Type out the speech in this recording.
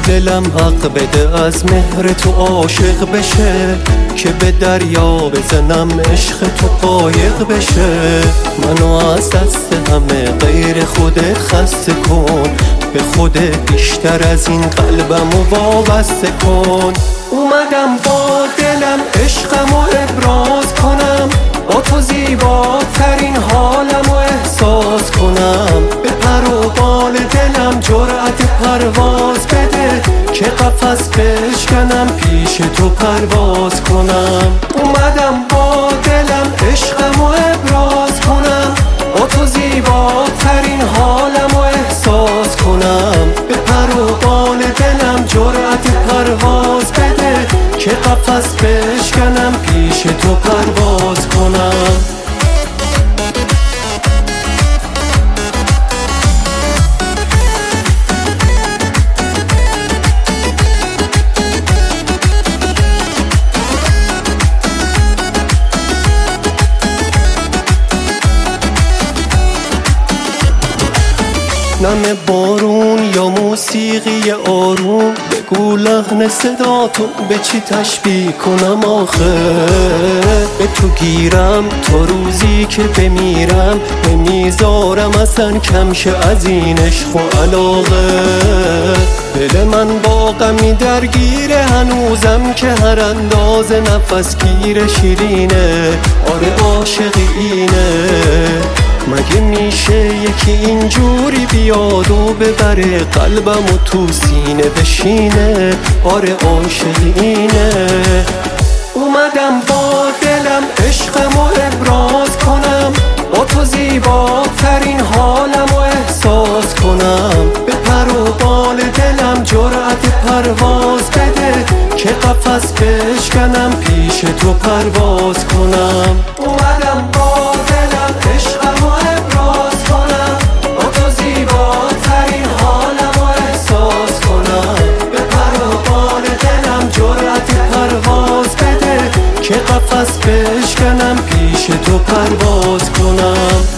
دلم حق بده از مهر تو عاشق بشه، که به دریا بزنم عشق تو قایق بشه. منو از دست همه غیر خودت خسته کن، به خودت بیشتر از این قلبمو وابسته کن. اومدم با دلم عشقمو ابراز کنم، با تو زیباترین حالمو احساس کنم. به پر و بال دلم جرأت پرواز بده، که قفس بشکنم پیش تو پرواز کنم. اومدم با دلم عشقمو ابراز کنم، با تو زیباترین حالمو احساس کنم. به پر و بال دلم جرأت پرواز بده، که قفس بشکنم پیش تو پرواز کنم. نم بارون یا موسیقی آروم، بگو لحن صداتو به چی تشبیه کنم آخه. به تو گیرم تا روزی که بمیرم، نمیذارم اصلا کمشه از این عشق و علاقه. دل من با غمی درگیره هنوزم، که هر اندازه نفس گیر شیرینه. آره عاشقی اینه، مگه میشه یکی اینجوری بیاد و ببره قلبمو تو سینه بشینه. آره عاشقی اینه. اومدم با دلم عشقمو ابراز کنم، با تو زیباترین حالمو احساس کنم. به پر و بال دلم جرأت پرواز بده، که قفس بشکنم پیش تو پرواز کنم. اومدم با دلم عشقمو ابراز کنم، با تو زیباترین حالمو احساس کنم. به پر و بال دلم جرأت پرواز بده، که قفس بشکنم پیش تو پرواز کنم.